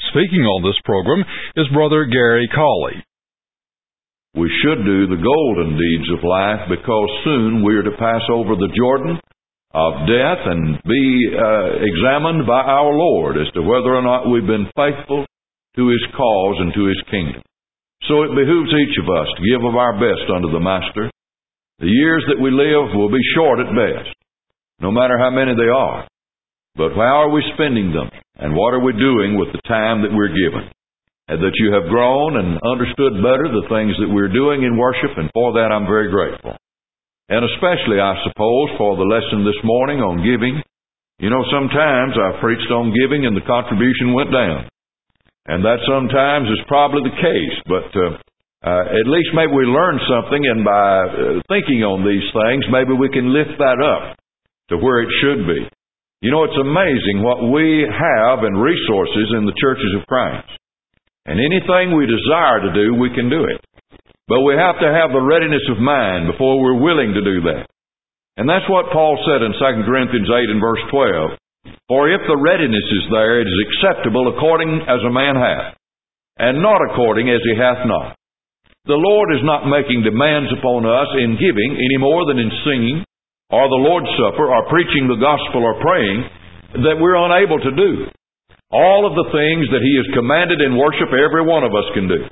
speaking on this program is Brother Gary Cawley. We should do the golden deeds of life because soon we are to pass over the Jordan of death and be examined by our Lord as to whether or not we've been faithful to His cause and to His kingdom. So it behooves each of us to give of our best unto the Master. The years that we live will be short at best, no matter how many they are. But how are we spending them, and what are we doing with the time that we're given? And that you have grown and understood better the things that we're doing in worship, and for that I'm very grateful. And especially, I suppose, for the lesson this morning on giving. You know, sometimes I've preached on giving and the contribution went down. And that sometimes is probably the case, but at least maybe we learn something, and by thinking on these things, maybe we can lift that up to where it should be. You know, it's amazing what we have in resources in the churches of Christ. And anything we desire to do, we can do it. But we have to have the readiness of mind before we're willing to do that. And that's what Paul said in 2 Corinthians 8 and verse 12. For if the readiness is there, it is acceptable according as a man hath, and not according as he hath not. The Lord is not making demands upon us in giving any more than in singing, or the Lord's Supper, or preaching the gospel, or praying, that we're unable to do. All of the things that He has commanded in worship, every one of us can do.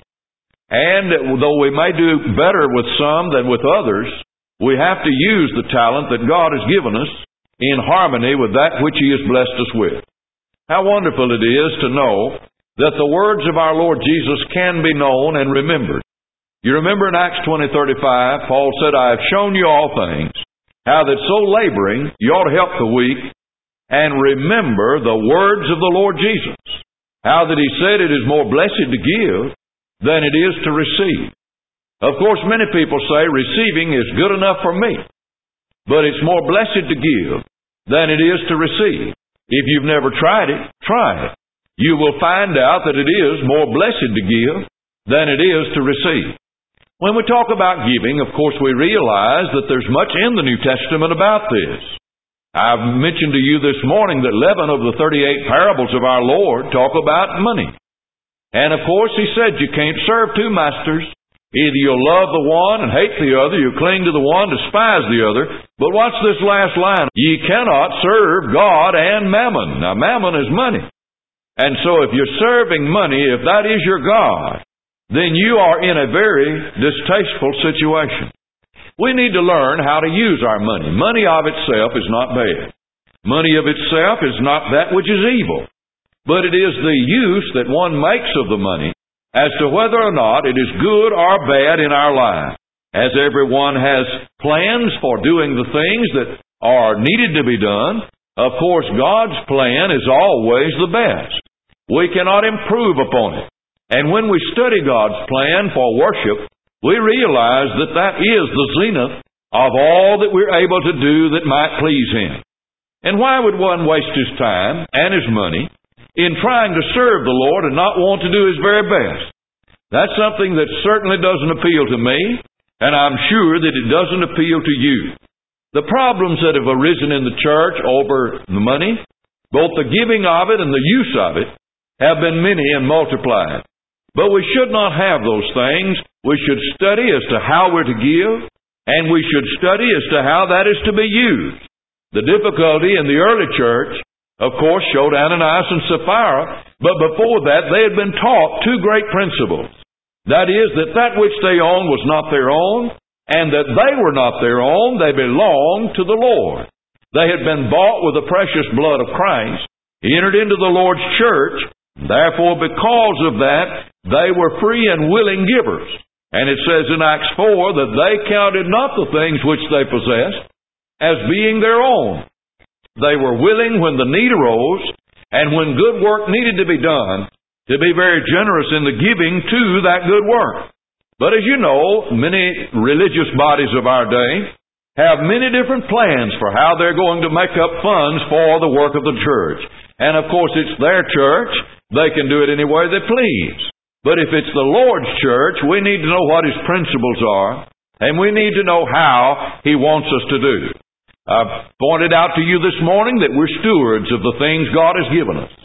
And though we may do better with some than with others, we have to use the talent that God has given us in harmony with that which He has blessed us with. How wonderful it is to know that the words of our Lord Jesus can be known and remembered. You remember in Acts 20:35, Paul said, I have shown you all things, how that so laboring you ought to help the weak, and remember the words of the Lord Jesus. How that He said it is more blessed to give than it is to receive. Of course, many people say receiving is good enough for me, but it's more blessed to give than it is to receive. If you've never tried it, try it. You will find out that it is more blessed to give than it is to receive. When we talk about giving, of course, we realize that there's much in the New Testament about this. I've mentioned to you this morning that 11 of the 38 parables of our Lord talk about money. And of course, He said you can't serve two masters. Either you'll love the one and hate the other, you cling to the one, despise the other. But watch this last line. Ye cannot serve God and mammon. Now, mammon is money. And so if you're serving money, if that is your God, then you are in a very distasteful situation. We need to learn how to use our money. Money of itself is not bad. Money of itself is not that which is evil. But it is the use that one makes of the money as to whether or not it is good or bad in our life. As everyone has plans for doing the things that are needed to be done, of course God's plan is always the best. We cannot improve upon it. And when we study God's plan for worship, we realize that that is the zenith of all that we're able to do that might please Him. And why would one waste his time and his money in trying to serve the Lord and not want to do his very best? That's something that certainly doesn't appeal to me, and I'm sure that it doesn't appeal to you. The problems that have arisen in the church over the money, both the giving of it and the use of it, have been many and multiplied. But we should not have those things. We should study as to how we're to give, and we should study as to how that is to be used. The difficulty in the early church, of course, showed Ananias and Sapphira, but before that they had been taught two great principles. That is, that which they owned was not their own, and that they were not their own, they belonged to the Lord. They had been bought with the precious blood of Christ, entered into the Lord's church. Therefore, because of that, they were free and willing givers. And it says in Acts 4 that they counted not the things which they possessed as being their own. They were willing when the need arose, and when good work needed to be done, to be very generous in the giving to that good work. But as you know, many religious bodies of our day have many different plans for how they're going to make up funds for the work of the church. And of course, it's their church. They can do it any way they please. But if it's the Lord's church, we need to know what His principles are, and we need to know how He wants us to do. I've pointed out to you this morning that we're stewards of the things God has given us.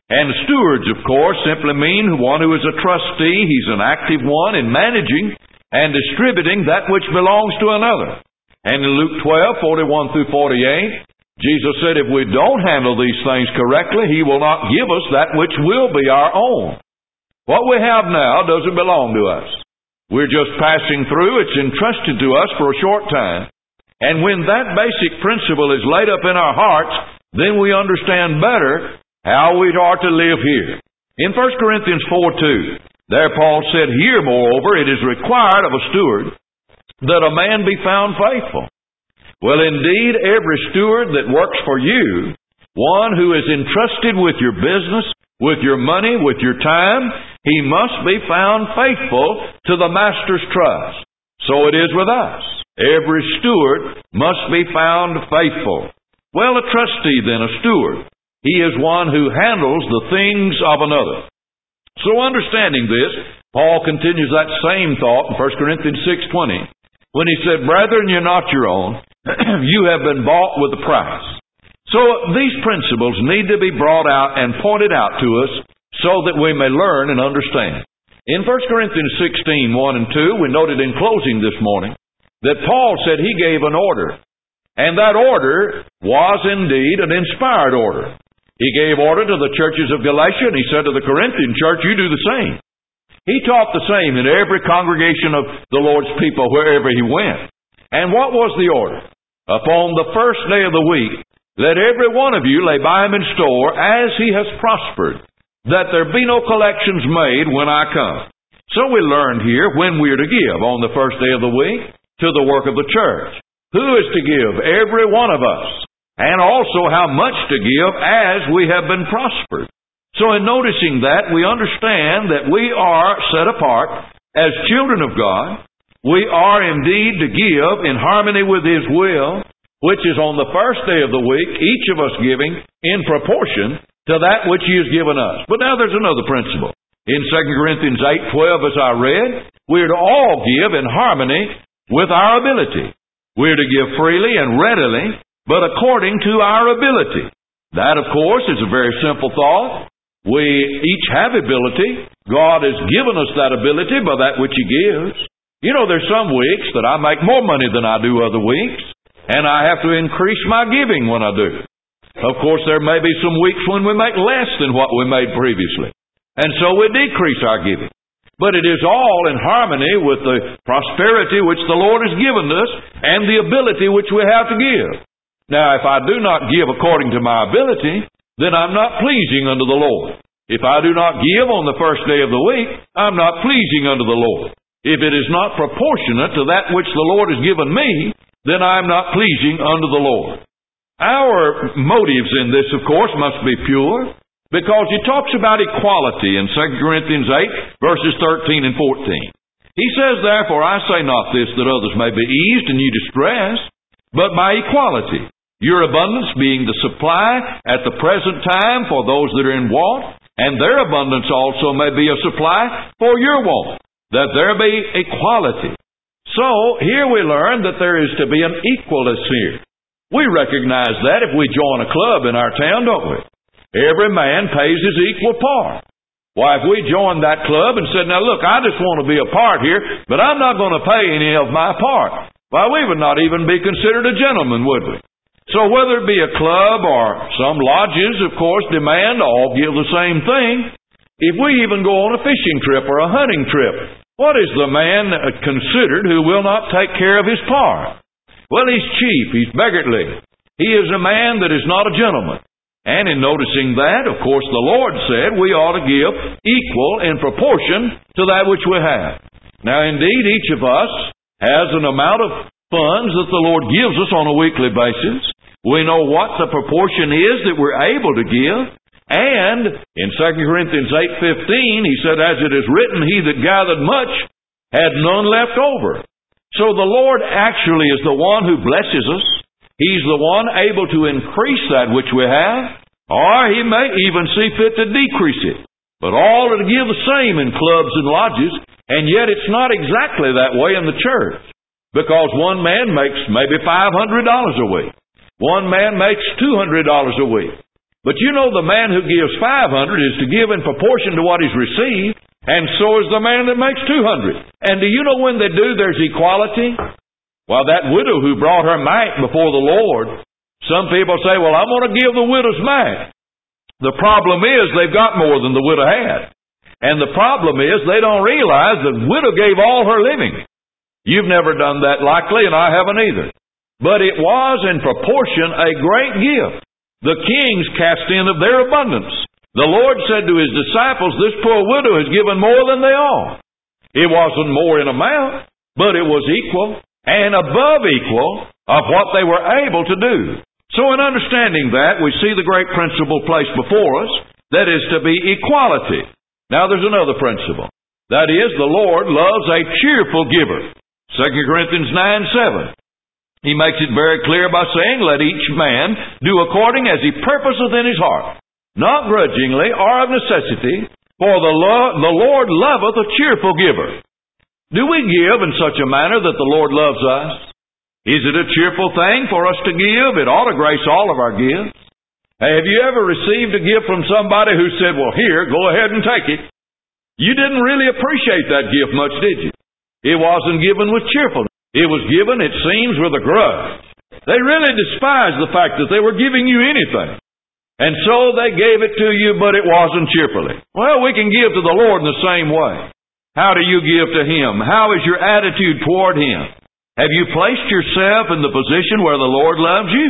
And stewards, of course, simply mean one who is a trustee. He's an active one in managing and distributing that which belongs to another. And in Luke 12:41 through 48, Jesus said if we don't handle these things correctly, He will not give us that which will be our own. What we have now doesn't belong to us. We're just passing through. It's entrusted to us for a short time. And when that basic principle is laid up in our hearts, then we understand better how we are to live here. In 1 Corinthians 4:2, there Paul said, here, moreover, it is required of a steward that a man be found faithful. Well, indeed, every steward that works for you, one who is entrusted with your business, with your money, with your time, he must be found faithful to the master's trust. So it is with us. Every steward must be found faithful. Well, a trustee then, a steward, he is one who handles the things of another. So understanding this, Paul continues that same thought in 1 Corinthians 6:20, when he said, brethren, you're not your own. You have been bought with a price. So these principles need to be brought out and pointed out to us so that we may learn and understand. In 1 Corinthians 16:1 and 2, we noted in closing this morning that Paul said he gave an order. And that order was indeed an inspired order. He gave order to the churches of Galatia, and he said to the Corinthian church, you do the same. He taught the same in every congregation of the Lord's people wherever he went. And what was the order? Upon the first day of the week, let every one of you lay by him in store as he has prospered, that there be no collections made when I come. So we learned here when we are to give on the first day of the week to the work of the church. Who is to give? Every one of us. And also how much to give as we have been prospered. So in noticing that, we understand that we are set apart as children of God. We are indeed to give in harmony with His will, which is on the first day of the week, each of us giving in proportion to that which He has given us. But now there's another principle. In 2 Corinthians 8:12, as I read, we are to all give in harmony with our ability. We are to give freely and readily, but according to our ability. That, of course, is a very simple thought. We each have ability. God has given us that ability by that which He gives. You know, there's some weeks that I make more money than I do other weeks, and I have to increase my giving when I do. Of course, there may be some weeks when we make less than what we made previously, and so we decrease our giving. But it is all in harmony with the prosperity which the Lord has given us and the ability which we have to give. Now, if I do not give according to my ability, then I'm not pleasing unto the Lord. If I do not give on the first day of the week, I'm not pleasing unto the Lord. If it is not proportionate to that which the Lord has given me, then I am not pleasing unto the Lord. Our motives in this, of course, must be pure, because he talks about equality in 2 Corinthians 8, verses 13 and 14. He says, therefore, I say not this that others may be eased and ye distressed, but by equality. Your abundance being the supply at the present time for those that are in want, and their abundance also may be a supply for your want, that there be equality. So, here we learn that there is to be an equalness here. We recognize that if we join a club in our town, don't we? Every man pays his equal part. Why, if we joined that club and said, now look, I just want to be a part here, but I'm not going to pay any of my part, why, we would not even be considered a gentleman, would we? So whether it be a club or some lodges, of course, demand all give the same thing. If we even go on a fishing trip or a hunting trip, what is the man considered who will not take care of his part? Well, he's cheap, he's beggarly. He is a man that is not a gentleman. And in noticing that, of course, the Lord said we ought to give equal in proportion to that which we have. Now, indeed, each of us has an amount of funds that the Lord gives us on a weekly basis. We know what the proportion is that we're able to give. And in 2 Corinthians 8:15, he said, as it is written, he that gathered much had none left over. So the Lord actually is the one who blesses us. He's the one able to increase that which we have, or He may even see fit to decrease it. But all are to give the same in clubs and lodges, and yet it's not exactly that way in the church. Because one man makes maybe $500 a week. One man makes $200 a week. But you know the man who gives 500 is to give in proportion to what he's received, and so is the man that makes 200. And do you know when they do, there's equality? Well, that widow who brought her mite before the Lord, some people say, well, I'm going to give the widow's mite. The problem is they've got more than the widow had. And the problem is they don't realize that the widow gave all her living. You've never done that likely, and I haven't either. But it was in proportion a great gift. The kings cast in of their abundance. The Lord said to His disciples, this poor widow has given more than they all. It wasn't more in amount, but it was equal and above equal of what they were able to do. So in understanding that, we see the great principle placed before us, that is to be equality. Now there's another principle. That is, the Lord loves a cheerful giver. 2 Corinthians 9:7. He makes it very clear by saying, let each man do according as he purposeth in his heart, not grudgingly or of necessity, for the Lord loveth a cheerful giver. Do we give in such a manner that the Lord loves us? Is it a cheerful thing for us to give? It ought to grace all of our gifts. Hey, have you ever received a gift from somebody who said, well, here, go ahead and take it? You didn't really appreciate that gift much, did you? It wasn't given with cheerfulness. It was given, it seems, with a grudge. They really despised the fact that they were giving you anything. And so they gave it to you, but it wasn't cheerfully. Well, we can give to the Lord in the same way. How do you give to Him? How is your attitude toward Him? Have you placed yourself in the position where the Lord loves you?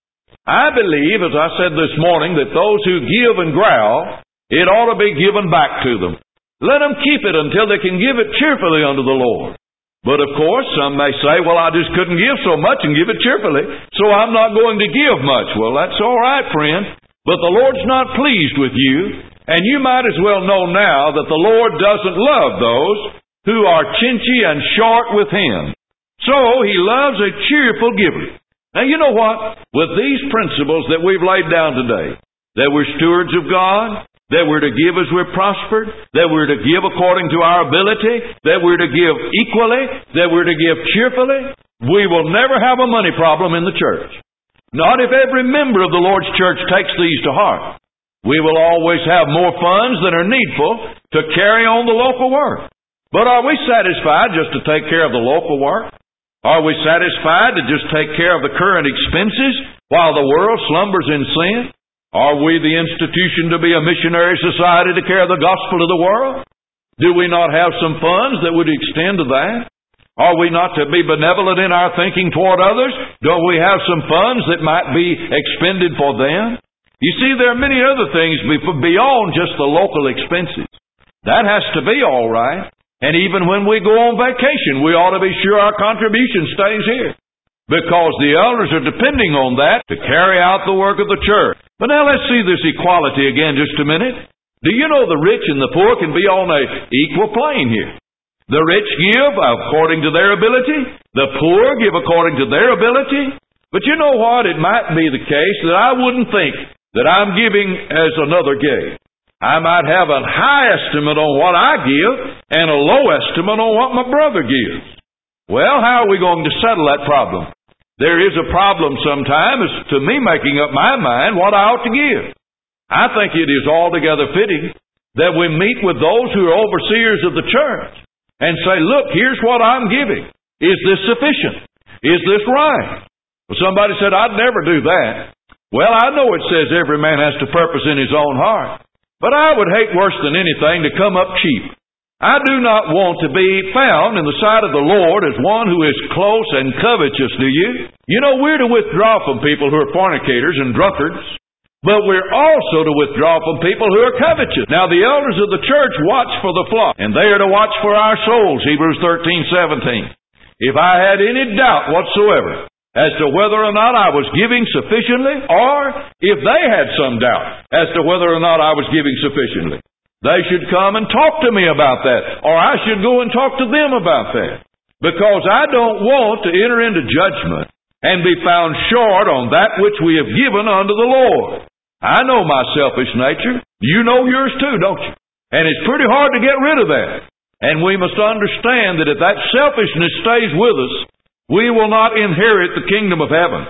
I believe, as I said this morning, that those who give and growl, it ought to be given back to them. Let them keep it until they can give it cheerfully unto the Lord. But of course, some may say, well, I just couldn't give so much and give it cheerfully, so I'm not going to give much. Well, that's all right, friend. But the Lord's not pleased with you, and you might as well know now that the Lord doesn't love those who are chinchy and short with Him. So He loves a cheerful giver. Now, you know what? With these principles that we've laid down today, that we're stewards of God, that we're to give as we're prospered, that we're to give according to our ability, that we're to give equally, that we're to give cheerfully, we will never have a money problem in the church. Not if every member of the Lord's church takes these to heart. We will always have more funds than are needful to carry on the local work. But are we satisfied just to take care of the local work? Are we satisfied to just take care of the current expenses while the world slumbers in sin? Are we the institution to be a missionary society to carry the gospel to the world? Do we not have some funds that would extend to that? Are we not to be benevolent in our thinking toward others? Don't we have some funds that might be expended for them? You see, there are many other things beyond just the local expenses. That has to be all right. And even when we go on vacation, we ought to be sure our contribution stays here, because the elders are depending on that to carry out the work of the church. But now let's see this equality again just a minute. Do you know the rich and the poor can be on an equal plane here? The rich give according to their ability. The poor give according to their ability. But you know what? It might be the case that I wouldn't think that I'm giving as another gave. I might have a high estimate on what I give and a low estimate on what my brother gives. Well, how are we going to settle that problem? There is a problem sometimes to me making up my mind what I ought to give. I think it is altogether fitting that we meet with those who are overseers of the church and say, look, here's what I'm giving. Is this sufficient? Is this right? Well, somebody said, I'd never do that. Well, I know it says every man has to purpose in his own heart, but I would hate worse than anything to come up cheap. I do not want to be found in the sight of the Lord as one who is close and covetous, do you? You know, we're to withdraw from people who are fornicators and drunkards, but we're also to withdraw from people who are covetous. Now, the elders of the church watch for the flock, and they are to watch for our souls, Hebrews 13:17. If I had any doubt whatsoever as to whether or not I was giving sufficiently, or if they had some doubt as to whether or not I was giving sufficiently, they should come and talk to me about that, or I should go and talk to them about that. Because I don't want to enter into judgment and be found short on that which we have given unto the Lord. I know my selfish nature. You know yours too, don't you? And it's pretty hard to get rid of that. And we must understand that if that selfishness stays with us, we will not inherit the kingdom of heaven.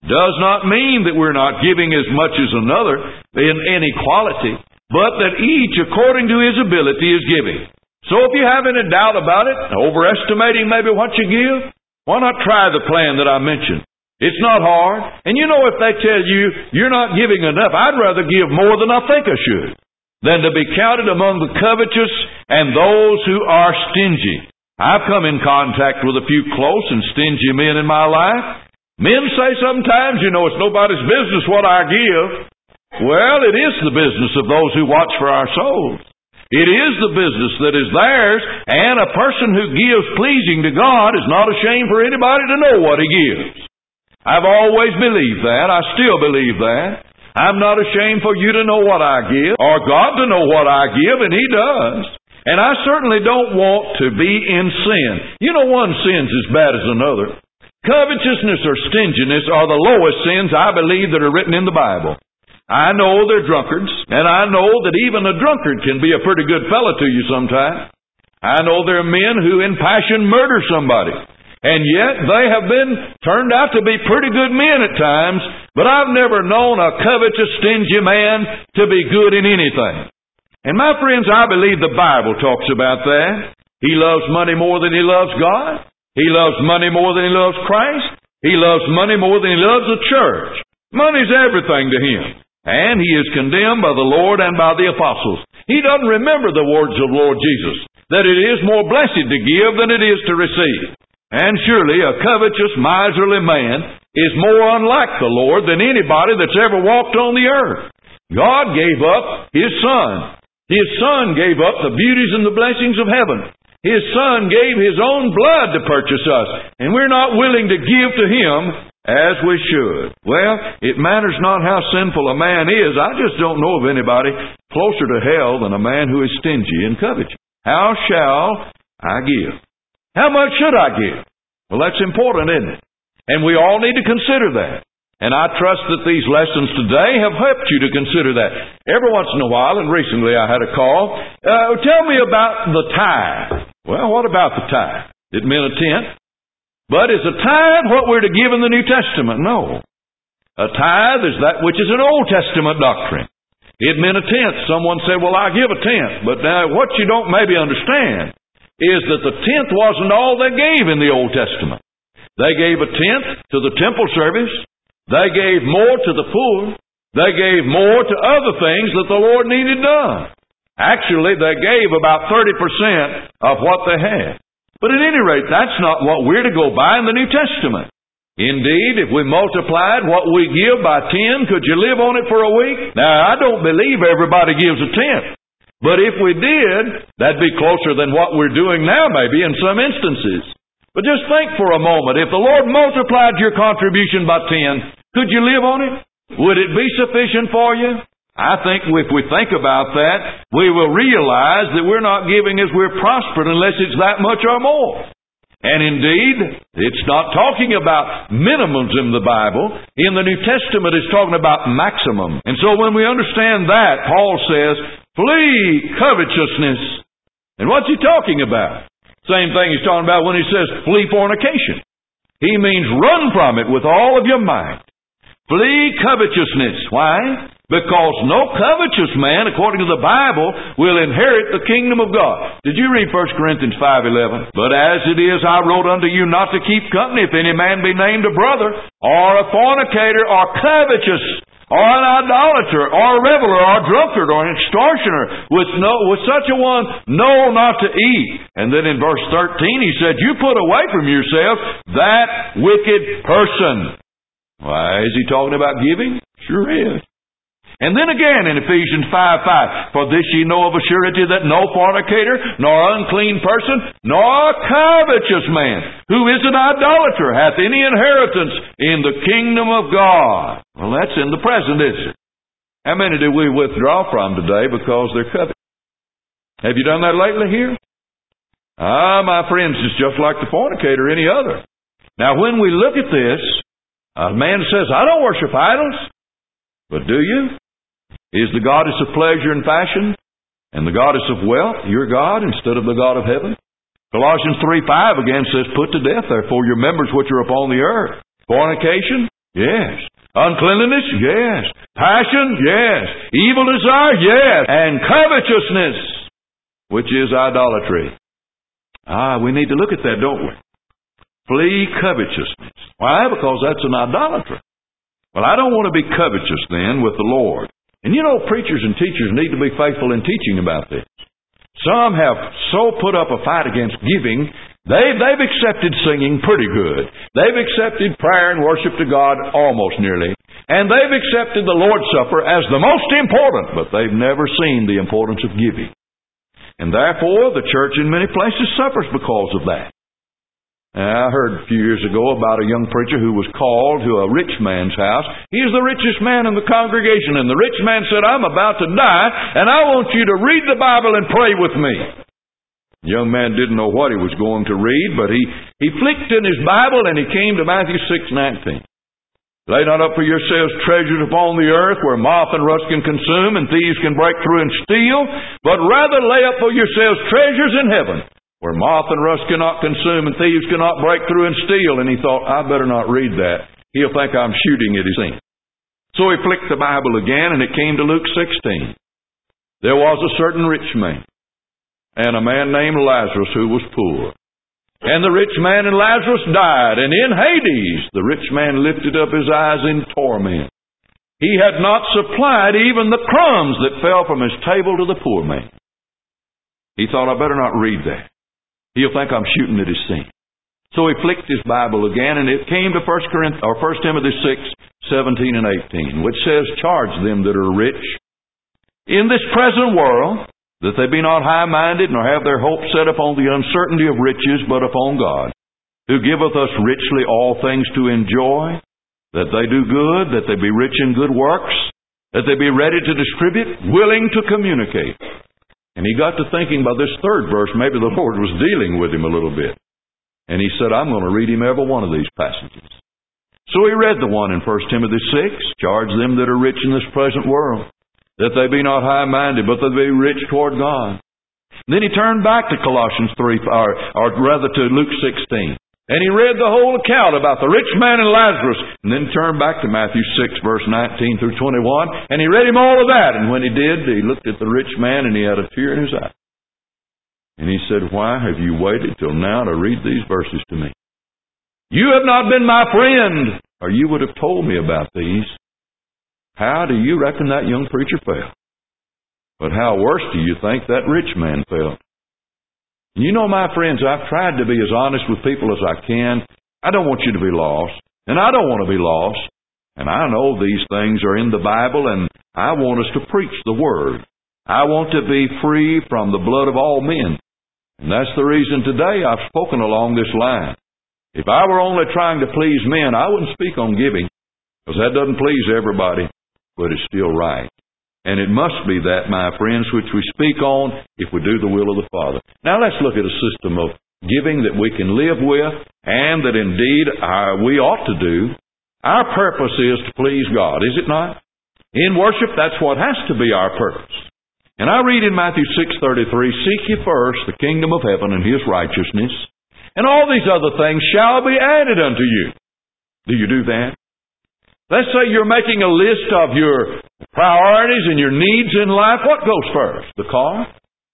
does not mean that we're not giving as much as another in inequality, but that each, according to his ability, is giving. So if you have any doubt about it, overestimating maybe what you give, why not try the plan that I mentioned? It's not hard. And you know, if they tell you you're not giving enough, I'd rather give more than I think I should than to be counted among the covetous and those who are stingy. I've come in contact with a few close and stingy men in my life. Men say sometimes, you know, it's nobody's business what I give. Well, it is the business of those who watch for our souls. It is the business that is theirs, and a person who gives pleasing to God is not ashamed for anybody to know what he gives. I've always believed that. I still believe that. I'm not ashamed for you to know what I give, or God to know what I give, and He does. And I certainly don't want to be in sin. You know, one sin's as bad as another. Covetousness or stinginess are the lowest sins, I believe, that are written in the Bible. I know they're drunkards, and I know that even a drunkard can be a pretty good fellow to you sometimes. I know there are men who in passion murder somebody, and yet they have been turned out to be pretty good men at times, but I've never known a covetous, stingy man to be good in anything. And my friends, I believe the Bible talks about that. He loves money more than he loves God. He loves money more than he loves Christ. He loves money more than he loves the church. Money's everything to him. And he is condemned by the Lord and by the apostles. He doesn't remember the words of Lord Jesus, that it is more blessed to give than it is to receive. And surely a covetous, miserly man is more unlike the Lord than anybody that's ever walked on the earth. God gave up His Son. His Son gave up the beauties and the blessings of heaven. His Son gave His own blood to purchase us, and we're not willing to give to Him as we should. Well, it matters not how sinful a man is. I just don't know of anybody closer to hell than a man who is stingy and covetous. How shall I give? How much should I give? Well, that's important, isn't it? And we all need to consider that. And I trust that these lessons today have helped you to consider that. Every once in a while, and recently I had a call, tell me about the tithe. Well, what about the tithe? It meant a tenth. But is a tithe what we're to give in the New Testament? No. A tithe is that which is an Old Testament doctrine. It meant a tenth. Someone said, well, I give a tenth. But now what you don't maybe understand is that the tenth wasn't all they gave in the Old Testament. They gave a tenth to the temple service. They gave more to the poor. They gave more to other things that the Lord needed done. Actually, they gave about 30% of what they had. But at any rate, that's not what we're to go by in the New Testament. Indeed, if we multiplied what we give by 10, could you live on it for a week? Now, I don't believe everybody gives a tenth. But if we did, that'd be closer than what we're doing now maybe in some instances. But just think for a moment, if the Lord multiplied your contribution by 10, could you live on it? Would it be sufficient for you? I think if we think about that, we will realize that we're not giving as we're prospering unless it's that much or more. And indeed, it's not talking about minimums in the Bible. In the New Testament, it's talking about maximum. And so when we understand that, Paul says, flee covetousness. And what's he talking about? Same thing he's talking about when he says, flee fornication. He means run from it with all of your might. Flee covetousness. Why? Because no covetous man, according to the Bible, will inherit the kingdom of God. Did you read 1 Corinthians 5:11? But as it is, I wrote unto you not to keep company if any man be named a brother, or a fornicator, or covetous, or an idolater, or a reveler, or a drunkard, or an extortioner. With such a one, know not to eat. And then in verse 13 he said, you put away from yourself that wicked person. Why, is he talking about giving? Sure is. And then again in Ephesians 5:5, for this ye know of a surety that no fornicator, nor unclean person, nor covetous man, who is an idolater, hath any inheritance in the kingdom of God. Well, that's in the present, isn't it? How many do we withdraw from today because they're covetous? Have you done that lately here? My friends, it's just like the fornicator, any other. Now, when we look at this, a man says, I don't worship idols. But do you? Is the goddess of pleasure and fashion and the goddess of wealth your God instead of the God of heaven? Colossians 3:5 again says, put to death therefore your members which are upon the earth. Fornication, Yes. Uncleanliness? Yes. Passion? Yes. Evil desire? Yes. And covetousness, which is idolatry. We need to look at that, don't we? Flee covetousness. Why? Because that's an idolatry. Well, I don't want to be covetous then with the Lord. And you know, preachers and teachers need to be faithful in teaching about this. Some have so put up a fight against giving, they've accepted singing pretty good. They've accepted prayer and worship to God almost nearly. And they've accepted the Lord's Supper as the most important, but they've never seen the importance of giving. And therefore, the church in many places suffers because of that. I heard a few years ago about a young preacher who was called to a rich man's house. He's the richest man in the congregation, and the rich man said, I'm about to die, and I want you to read the Bible and pray with me. The young man didn't know what he was going to read, but he flicked in his Bible, and he came to Matthew 6:19. Lay not up for yourselves treasures upon the earth, where moth and rust can consume, and thieves can break through and steal, but rather lay up for yourselves treasures in heaven, where moth and rust cannot consume and thieves cannot break through and steal. And he thought, I better not read that. He'll think I'm shooting at his sin. So he flicked the Bible again, and it came to Luke 16. There was a certain rich man, and a man named Lazarus who was poor. And the rich man and Lazarus died, and in Hades the rich man lifted up his eyes in torment. He had not supplied even the crumbs that fell from his table to the poor man. He thought, I better not read that. He'll think I'm shooting at his sin. So he flicked his Bible again, and it came to 1 Timothy 6:17 and 18, which says, charge them that are rich in this present world, that they be not high-minded, nor have their hope set upon the uncertainty of riches, but upon God, who giveth us richly all things to enjoy, that they do good, that they be rich in good works, that they be ready to distribute, willing to communicate. And he got to thinking by this third verse, maybe the Lord was dealing with him a little bit. And he said, I'm going to read him every one of these passages. So he read the one in 1 Timothy 6, charge them that are rich in this present world, that they be not high-minded, but that they be rich toward God. Then he turned back to Colossians 3, or rather to Luke 16. And he read the whole account about the rich man and Lazarus, and then turned back to Matthew 6, verse 19 through 21, and he read him all of that. And when he did, he looked at the rich man, and he had a tear in his eye. And he said, why have you waited till now to read these verses to me? You have not been my friend, or you would have told me about these. How do you reckon that young preacher felt? But how worse do you think that rich man felt? You know, my friends, I've tried to be as honest with people as I can. I don't want you to be lost, and I don't want to be lost. And I know these things are in the Bible, and I want us to preach the Word. I want to be free from the blood of all men. And that's the reason today I've spoken along this line. If I were only trying to please men, I wouldn't speak on giving, because that doesn't please everybody, but it's still right. And it must be that, my friends, which we speak on if we do the will of the Father. Now let's look at a system of giving that we can live with, and that indeed we ought to do. Our purpose is to please God, is it not? In worship, that's what has to be our purpose. And I read in Matthew 6:33, seek ye first the kingdom of heaven and His righteousness, and all these other things shall be added unto you. Do you do that? Let's say you're making a list of your priorities and your needs in life. What goes first? The car?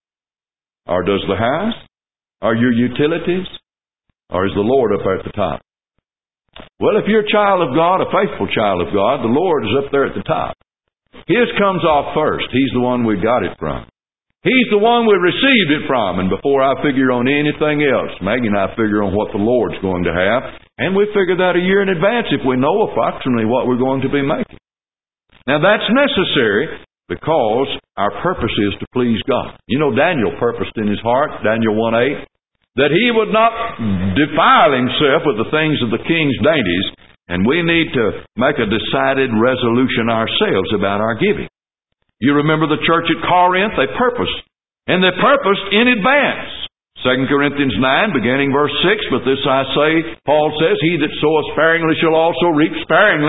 Or does the house? Or your utilities? Or is the Lord up there at the top? Well, if you're a child of God, a faithful child of God, the Lord is up there at the top. His comes off first. He's the one we got it from. He's the one we received it from. And before I figure on anything else, Maggie and I figure on what the Lord's going to have. And we figure that a year in advance if we know approximately what we're going to be making. Now that's necessary because our purpose is to please God. You know, Daniel purposed in his heart, Daniel 1:8, that he would not defile himself with the things of the king's dainties. And we need to make a decided resolution ourselves about our giving. You remember the church at Corinth? They purposed. And they purposed in advance. 2 Corinthians 9, beginning verse 6, but this I say, Paul says, he that soweth sparingly shall also reap sparingly,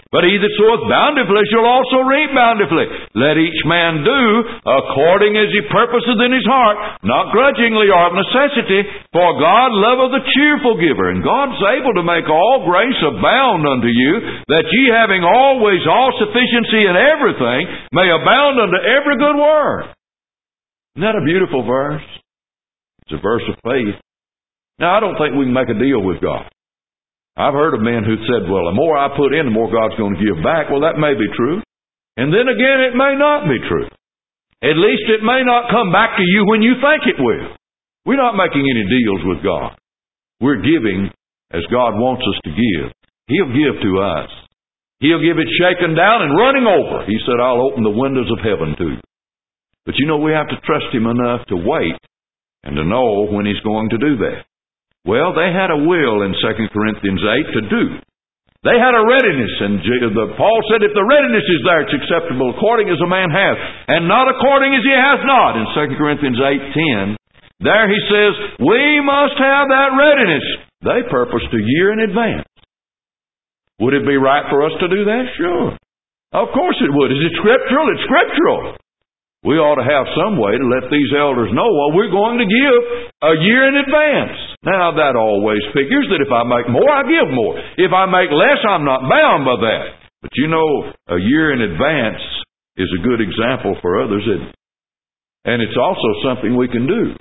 But he that soweth bountifully shall also reap bountifully. Let each man do according as he purposeth in his heart, not grudgingly or of necessity, for God loveth a cheerful giver. And God's able to make all grace abound unto you, that ye having always all sufficiency in everything, may abound unto every good work. Isn't that a beautiful verse? It's a verse of faith. Now, I don't think we can make a deal with God. I've heard of men who said, well, the more I put in, the more God's going to give back. Well, that may be true. And then again, it may not be true. At least it may not come back to you when you think it will. We're not making any deals with God. We're giving as God wants us to give. He'll give to us. He'll give it shaken down and running over. He said, I'll open the windows of heaven to you. But you know, we have to trust Him enough to wait and to know when He's going to do that. Well, they had a will in 2 Corinthians 8 to do. They had a readiness, and Paul said, if the readiness is there, it's acceptable according as a man hath, and not according as he hath not. In 2 Corinthians 8:10, there he says, we must have that readiness. They purposed a year in advance. Would it be right for us to do that? Sure. Of course it would. Is it scriptural? It's scriptural. We ought to have some way to let these elders know, well, we're going to give a year in advance. Now, that always figures that if I make more, I give more. If I make less, I'm not bound by that. But you know, a year in advance is a good example for others, isn't it? And it's also something we can do.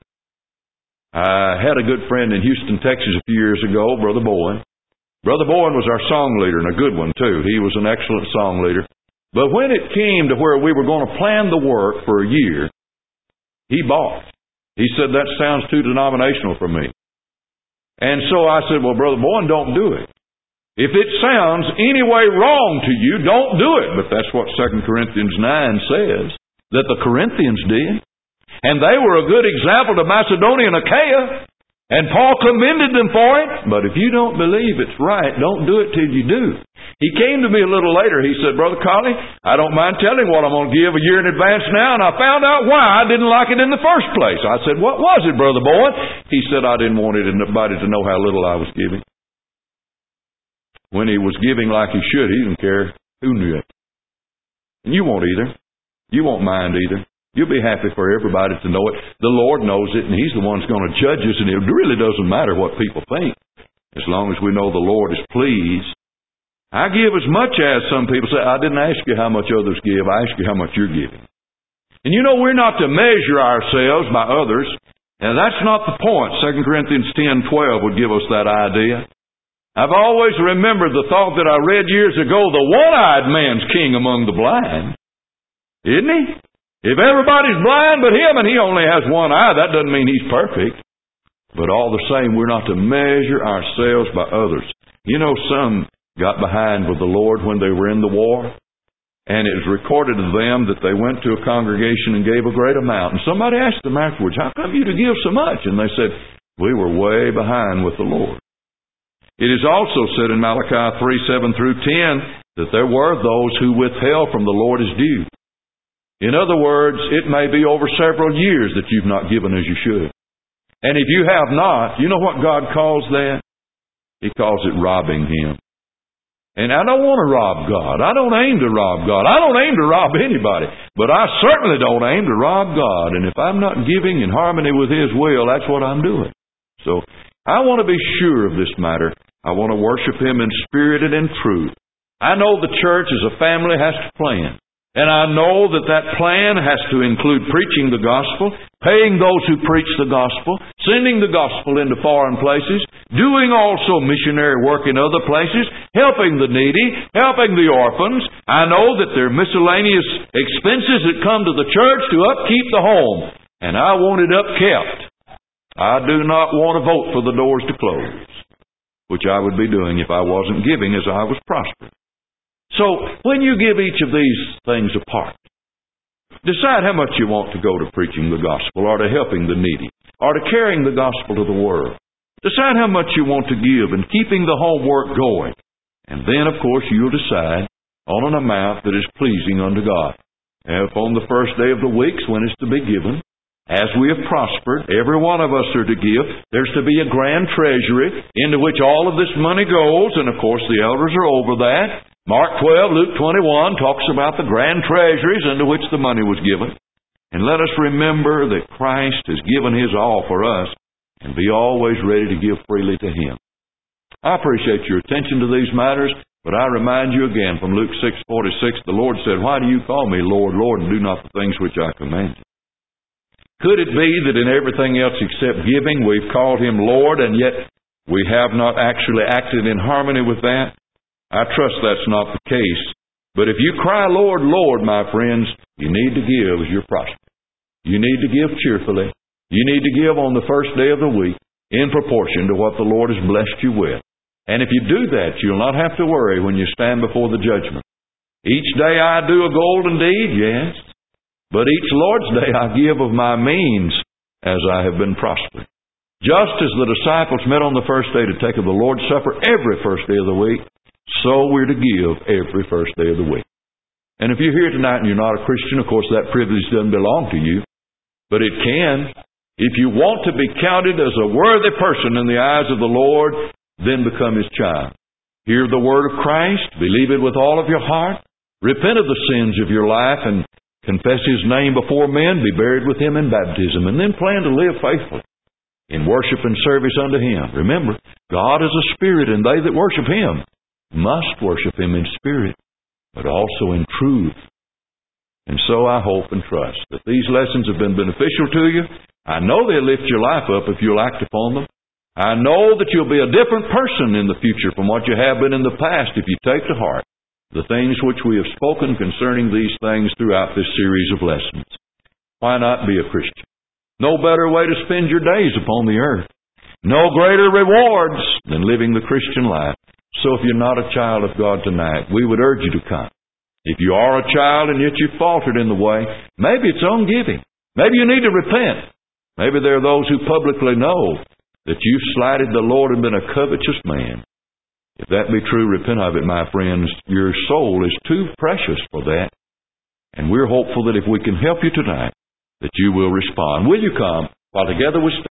I had a good friend in Houston, Texas a few years ago, Brother Bowen. Brother Bowen was our song leader, and a good one too. He was an excellent song leader. But when it came to where we were going to plan the work for a year, he balked. He said, that sounds too denominational for me. And so I said, well, Brother Bowen, don't do it. If it sounds any way wrong to you, don't do it. But that's what 2 Corinthians 9 says, that the Corinthians did. And they were a good example to Macedonia and Achaia. And Paul commended them for it. But if you don't believe it's right, don't do it till you do. He came to me a little later. He said, Brother Colley, I don't mind telling what I'm going to give a year in advance now, and I found out why I didn't like it in the first place. I said, what was it, Brother Bowen? He said, I didn't want anybody to know how little I was giving. When he was giving like he should, he didn't care who knew it. And you won't either. You won't mind either. You'll be happy for everybody to know it. The Lord knows it, and He's the one who's going to judge us, and it really doesn't matter what people think, as long as we know the Lord is pleased. I give as much as some people say. I didn't ask you how much others give. I asked you how much you're giving. And you know, we're not to measure ourselves by others. And that's not the point. 2 Corinthians 10:12 would give us that idea. I've always remembered the thought that I read years ago, the one-eyed man's king among the blind. Isn't he? If everybody's blind but him and he only has one eye, that doesn't mean he's perfect. But all the same, we're not to measure ourselves by others. You know, some got behind with the Lord when they were in the war. And it was recorded of them that they went to a congregation and gave a great amount. And somebody asked them afterwards, how come you to give so much? And they said, we were way behind with the Lord. It is also said in Malachi 3:7-10 that there were those who withheld from the Lord his due. In other words, it may be over several years that you've not given as you should. And if you have not, you know what God calls that? He calls it robbing Him. And I don't want to rob God. I don't aim to rob God. I don't aim to rob anybody. But I certainly don't aim to rob God. And if I'm not giving in harmony with His will, that's what I'm doing. So I want to be sure of this matter. I want to worship Him in spirit and in truth. I know the church as a family has to plan. And I know that that plan has to include preaching the gospel, paying those who preach the gospel, sending the gospel into foreign places, doing also missionary work in other places, helping the needy, helping the orphans. I know that there are miscellaneous expenses that come to the church to upkeep the home. And I want it upkept. I do not want to vote for the doors to close, which I would be doing if I wasn't giving as I was prospering. So, when you give each of these things apart, decide how much you want to go to preaching the gospel, or to helping the needy, or to carrying the gospel to the world. Decide how much you want to give in keeping the homework going. And then, of course, you'll decide on an amount that is pleasing unto God. And if on the first day of the weeks when it's to be given, as we have prospered, every one of us are to give. There's to be a grand treasury into which all of this money goes, and of course the elders are over that. Mark 12, Luke 21 talks about the grand treasuries into which the money was given. And let us remember that Christ has given His all for us, and be always ready to give freely to Him. I appreciate your attention to these matters, but I remind you again from Luke 6:46, the Lord said, "Why do you call me Lord, Lord, and do not the things which I command you?" Could it be that in everything else except giving, we've called Him Lord, and yet we have not actually acted in harmony with that? I trust that's not the case. But if you cry, Lord, Lord, my friends, you need to give as you're prospering. You need to give cheerfully. You need to give on the first day of the week in proportion to what the Lord has blessed you with. And if you do that, you'll not have to worry when you stand before the judgment. Each day I do a golden deed, yes. But each Lord's day I give of my means as I have been prospering. Just as the disciples met on the first day to take of the Lord's Supper every first day of the week, so we're to give every first day of the week. And if you're here tonight and you're not a Christian, of course that privilege doesn't belong to you. But it can. If you want to be counted as a worthy person in the eyes of the Lord, then become His child. Hear the word of Christ, believe it with all of your heart, repent of the sins of your life, and confess His name before men, be buried with Him in baptism, and then plan to live faithfully in worship and service unto Him. Remember, God is a spirit, and they that worship Him must worship Him in spirit, but also in truth. And so I hope and trust that these lessons have been beneficial to you. I know they'll lift your life up if you'll act upon them. I know that you'll be a different person in the future from what you have been in the past if you take to heart the things which we have spoken concerning these things throughout this series of lessons. Why not be a Christian? No better way to spend your days upon the earth. No greater rewards than living the Christian life. So if you're not a child of God tonight, we would urge you to come. If you are a child and yet you've faltered in the way, maybe it's on giving. Maybe you need to repent. Maybe there are those who publicly know that you've slighted the Lord and been a covetous man. If that be true, repent of it, my friends. Your soul is too precious for that. And we're hopeful that if we can help you tonight, that you will respond. Will you come while together we stand?